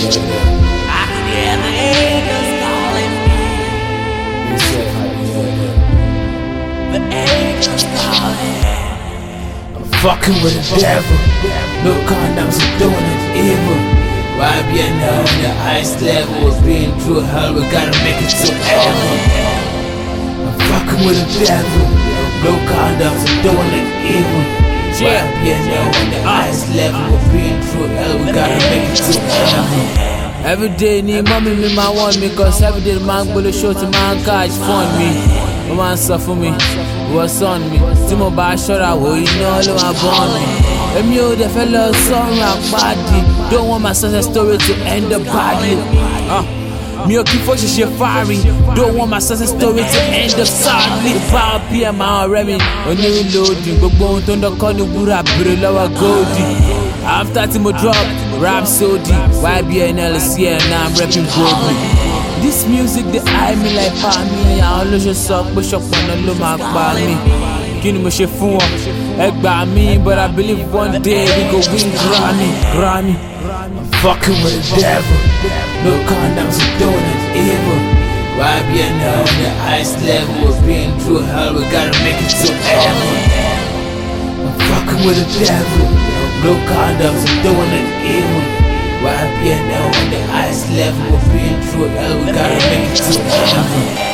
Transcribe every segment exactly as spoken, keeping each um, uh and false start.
I can hear the angels calling me. You said how you hear that. The angels calling. I'm fucking with the devil. No condoms, I'm doing it evil. Why be now on the highest level of being through hell? We gotta make it to heaven. I'm fucking with the devil. No condoms, I'm doing it evil. Why be now on the highest level of being through hell? We gotta make it to heaven. Every day, need mommy, me, my want me. Cause every day, the man go to show to man catch fun me. My man suffer me, what's on me? Timo ba shora wo, you know all my born me. Emi o the fellow song rock body. Don't want my success story to end up badly. Uh, me o keep for she fiery. Don't want my success story to end up sadly. The power P M I already. When you loading, gbogbo ohun tó ń dọ́kọ́ ní wúrà bèrè lọ́wọ́ goldie. After Timo drop, rap so deep. Y B N L is here, now I'm rapping boldly. This music, they eye me like pa me. I always just suck, push up on the low mark by me. Kini mo ṣe fún wọn, ẹ gbà mí, but I believe one day we go win Grammy, Grammy. I'm fucking with the devil. No condoms, I'm doing it evil. Y B N L on the highest level of being through hell, we gotta make it to heaven. I'm fucking with the devil. No condoms, I'm doing it evil. Y B N L on the highest level of being through hell, we gotta make it to heaven.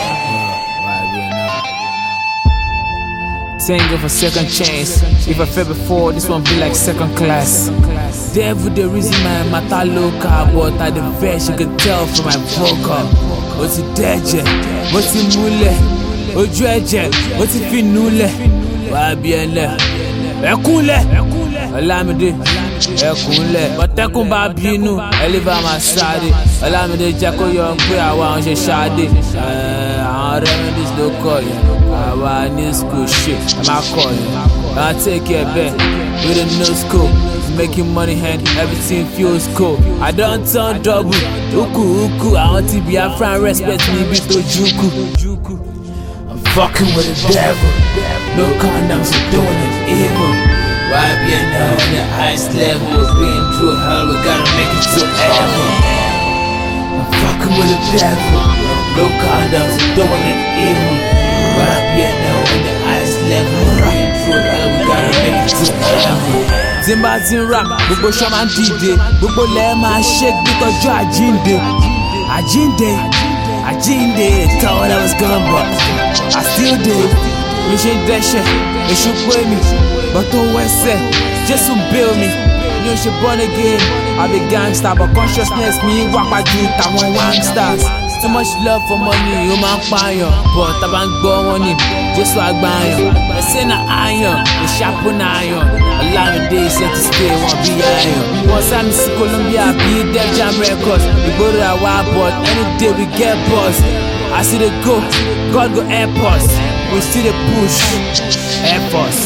Thank you for second chance. If I fail before, this one be like second class. Devil the reason my matter local, but at the verse you can tell from my vocal. What's it deje? What's it mule? Ojú ẹ̀jẹ̀? What's it finule? Y B N L. Ẹkúnlẹ̀. Ọlámídé. Ẹkúnlẹ̀. Bọ́tẹ́kùn bá bínú, ẹlẹ́bà máa sáré. Ọlámídé jẹ́ kó yọ pé àwa ń ṣe ṣáde. Àwọn remedies ló kọ̀ yẹn. Àwa ní school shit, I'm out calling. I take care back with a new school, making money hand, everything feels cool. I don't turn double, uku uku. I want to be a friend, respect me, be to juku. I'm fucking with the devil, no condoms, I'm doing it evil. Y B N L on the highest level of being through hell, we gotta make it to heaven. I'm fucking with the devil, no condoms, I'm doing it evil. Y B N L on the highest level, being through hell, we gotta make it to heaven. Timba tin rap, gbogbo ṣọ́ máa ń dìde, gbogbo lẹ́ẹ̀ máa shake bí tọ́jú àjíǹde. Àjíǹde, àjíǹde, thought I was gone but I still did. Mi ṣe ń dẹ́ṣẹ̀, èṣù pé mi, but tó wẹ́sẹ̀, Jésù bail mi. Mi ò ṣe born again, I be gangster, but consciousness mi wà pàjù tàwọn wangsters. Too much love for money, ó máa ń pààyàn, but tá bá ń gbọ́ wọn ni Jésù àgbáyàn. Ẹsẹ̀ na iron, the sharpen iron. Ọlámídé iṣẹ́ ti stay wọn bí iron. Wọ́n sá mi sí Colombia bí Def Jam Records. Ìgboro àwa but any day we get buzz. I see the go, God go help us. We still dey push, help us.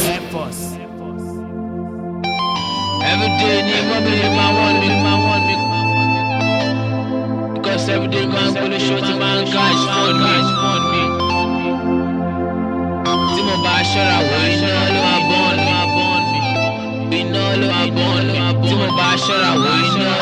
Every day ni mo bí ma wọ́n mi, ma wọ́n mi. Because every day man go to show to man cash fund me. Timo ba shora wo, iná ló wá born me. Iná ló wá born me. Timo ba shora wo, iná